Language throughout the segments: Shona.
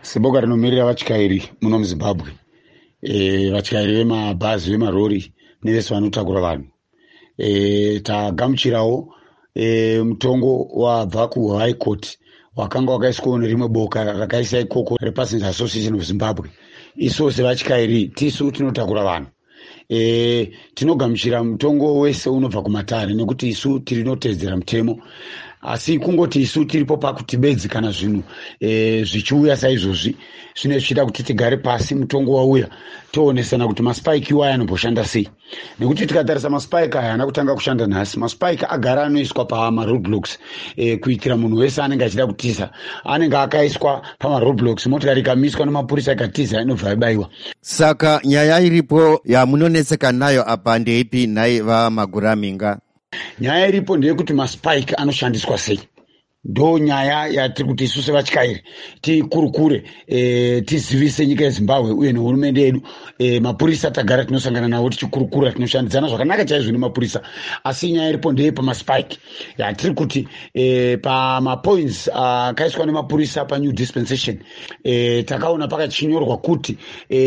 seboka rinomirira vatyairi muno muzimbabwe, vatyairi vemabhazi vemarori nevese vanotakura vanhu, tagamuchirawo mutongo wabva kuhigh court wakanga wakaiswawo nerimwe boka rakaisa ikoko rePassenger Association of Zimbabwe. Isu sevatyairi tisu tinotakura vanhu, tinogamuchira mutongo wese unobva kumatare nekuti isu tinotedzera mutemo, asi kungoti isu tiripo pakuti bedzi kana zvinhu zvichiuya saizvozvi zvine zvichida kuti tigare pasi mutongo wauya toonesana kuti maspike iwaya anomboshanda sei, nekuti tikatarisa maspike aya haana kutanga kushanda nhasi. Maspike agara anoiswa pamaroadblocks kuitira munhu wese anenge achida kutiza anenge akaiswa pamaroadblocks, motikari ikamiswa nemapurisa ikatiza inobva yabayiwa. Saka nyaya iripo yamunoneseka nayo apa ndeipi nhai vaMaguraminga? Nyaya iripo ndeyekuti maspike anoshandiswa sei, ndo nyaya yatiri kuti isu sevatyairi tikurukure, tizivise nyika yeZimbabwe uye nehurumende yedu. Mapurisa tagara tinosangana nawo tichikurukura, tinoshandidzana zvakanaka chaizvo nemapurisa, asi nyaya iripo ndeye pamaspike yatiri kuti pamapoints akaiswa nemapurisa panew dispensation takaona pakachinyorwa kuti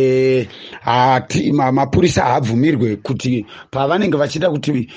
mapurisa haabvumirwe kuti pavanenge vachida kuti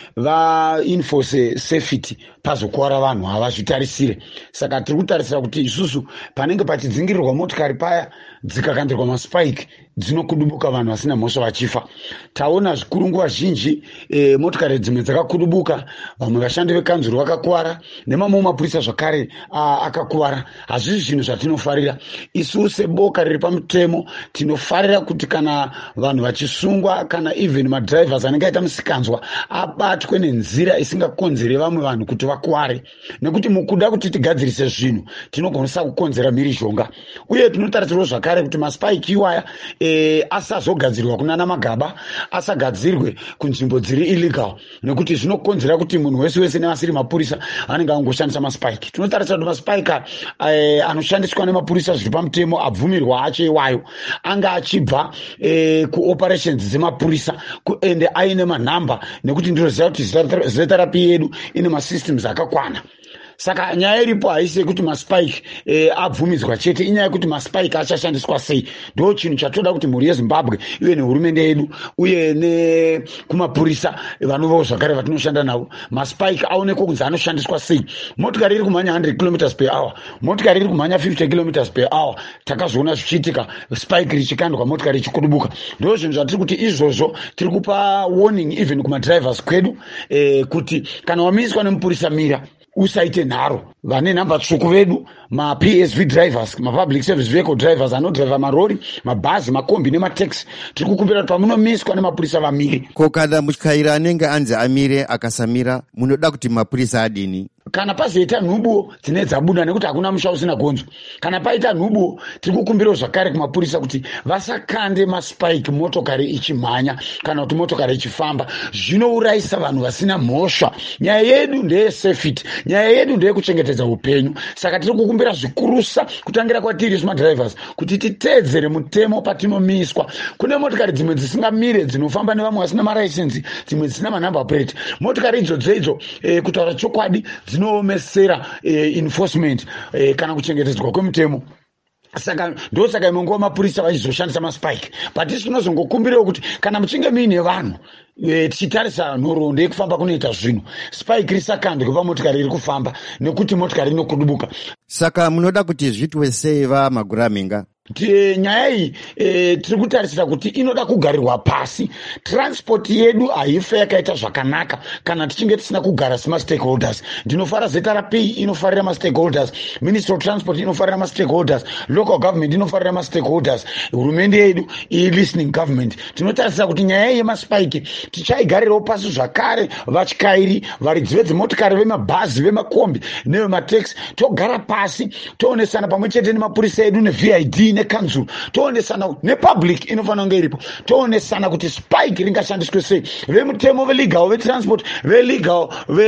vaenforce safety pazokuwara vanhu havazvitarisire. Saka tiri kutarisira kuti isusu panenge pachidzingirirwa motikari paya dzikakandirwa maspike dzinokudubuka vanhu vasina mhosva vachifa. Taona zvikuru nguva zhinji motikari dzimwe dzakakudubuka, vamwe vashandi vekanzuru vakakuwara, nemamwe mapurisa zvakare akakuwara. Hazvisi zvinhu zvatinofarira. Isu seboka riri pamutemo tinofarira kuti kana vanhu vachisungwa, kana even madrivers anenge aita musikanzwa abatwe nenzira isingakonzere vamwe vanhu kuti vakuware, nekuti mukuda kuti tigadzirise zvinhu tinogonisa kukonzera mhirizhonga. Uye tinotarisirwa zvakare kuti maspike iwaya asazogadzirwa kunana magaba, asagadzirwe kunzvimbo dziri illegal, nekuti zvinokonzera kuti munhu wese wese nevasiri mapurisa anenge angoshandisa maspike. Tinotarisira kuti maspike anoshandiswa nemapurisa zviri pamutemo abvumirwa acho iwayo anga achibva kuoperations dzemapurisa ende aine manhamba, nekuti ndinoziva kuti zeta rapi yedu ine masystems akakwana. Saka nyaya iripo haisi yekuti maspike abvumidzwa chete, inyaya yekuti maspike achashandiswa sei. Ndo chinhu chatoda kuti mhuri yeZimbabwe uye nehurumende yedu uye nekumapurisa vanovawo zvakare vatinoshanda navo, maspike aonekwe kunzi anoshandiswa sei. Motikari iri kumhanya 100 km per hour, motikari iri kumhanya 50 km per hour, takazviona zvichiitika spike richikandwa motikari ichikudubuka. Ndo zvinhu zvatiri kuti izvozvo tiri kupa warning even kumadrivers kwedu kuti kana wamiswa nemupurisa mira, usaite nharo. Vane nhamba tsvuku vedu, maPSV drivers, mapublic service vehicle drivers anodriva marori, mabhazi, makombi nemataxi, tiri kukumbira kuti pamunomiswa nemapurisa vamire. Ko kana mutyairi anenge anzi amire akasamira, munoda kuti mapurisa adini? Kana pazoita nhubu dzine dzabuda, nekuti hakuna musha usina gonzo, kana paita nhubu tiri kukumbirawo zvakare kumapurisa kuti vasakande maspike motokari ichimhanya kana kuti motokari ichifamba. Zvinourayisa vanhu vasina mhosva. Nyaya yedu ndeye safety, nyaya yedu ndeye kuchengetedza upenyu. Saka tiri kukumbira zvikurusa kutangira kwatiri smadrivers kuti titeedzere mutemo patinomiswa. Kune motikari dzimwe dzisingamire dzinofamba nevamwe vasina maraisensi, dzimwe dzisina manhamba plate. Motikari idzodzo kutaura chokwadi dzinoomesera enforcement kana kuchengetedzwa kwemutemo. Saka ndosaka imwe nguva mapurisa vachizoshandisa maspike, but isi tinozongokumbirawo kuti kana muchinge muine vanhu tichitarisa nhoroondo yekufamba kunoita zvinhu, spike risakandwe pamotikari iri kufamba nekuti motikari inokudubuka. Saka munoda kuti zviitwe sei vaMaguraminga? Nyaya iyi tiri kutarisira kuti inoda kugarirwa pasi. Transport yedu haife yakaita zvakanaka kana tichinge tisina kugara semastakeholders. Ndinofara zeta rapi inofarira mastakeholders, Ministry of Transport inofarira mastakeholders, local government inofarira mastakeholders, hurumende yedu listening government. Tinotarisira kuti nyaya yemaspike tichaigarirawo pasi zvakare, vatyairi, varidzi vedzimotikari, vemabhazi, vemakombi nevemataxi, togara pasi toonesana pamwe chete nemapurisa edu neVID nekanzuru, toonesana nepublic inofanira kunge iripo, toonesana kuti spike ringashandiswe sei. Vemutemo, velegal, vetransport, velegal,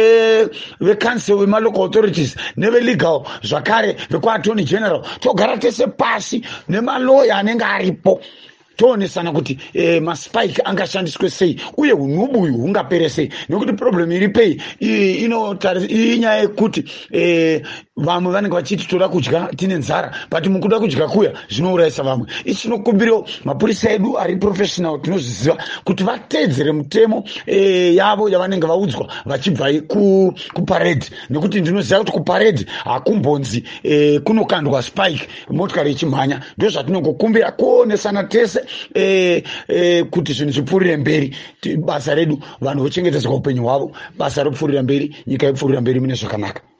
vecouncil, vemalocal authorities nevelegal zvakare vekuattorney general, togara tese pasi nemaloya anenge aripo toonesana kuti maspike angashandiswe sei uye unubu uyu hungapere sei, nekuti problem iri pei inyaya yekuti vamwe vanenge vachiti toda kudya tine nzara, but mukuda kudya kuya zvinourayisa vamwe. Ichi chinokumbirawo mapurisa edu ari professional tinozviziva kuti vateedzere mutemo yavo yavanenge vaudzwa vachibva kuparedhi, nekuti ndinoziva kuti kuparedhi hakumbonzi kunokandwa spike motikari ichimhanya. Ndo zvatinongokumbira kuonesana tese kuti zvinhu zvipfuurire mberi, basa redu vanhu vochengetedzwa upenyu hwavo, basa ropfuurira mberi, nyika yopfuurira mberi mune zvakanaka.